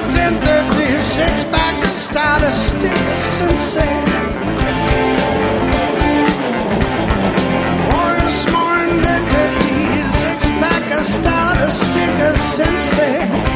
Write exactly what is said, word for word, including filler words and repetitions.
ten thirty, six pack and start a stick of sensei. Morning, morning, six pack and start a stick of sensei.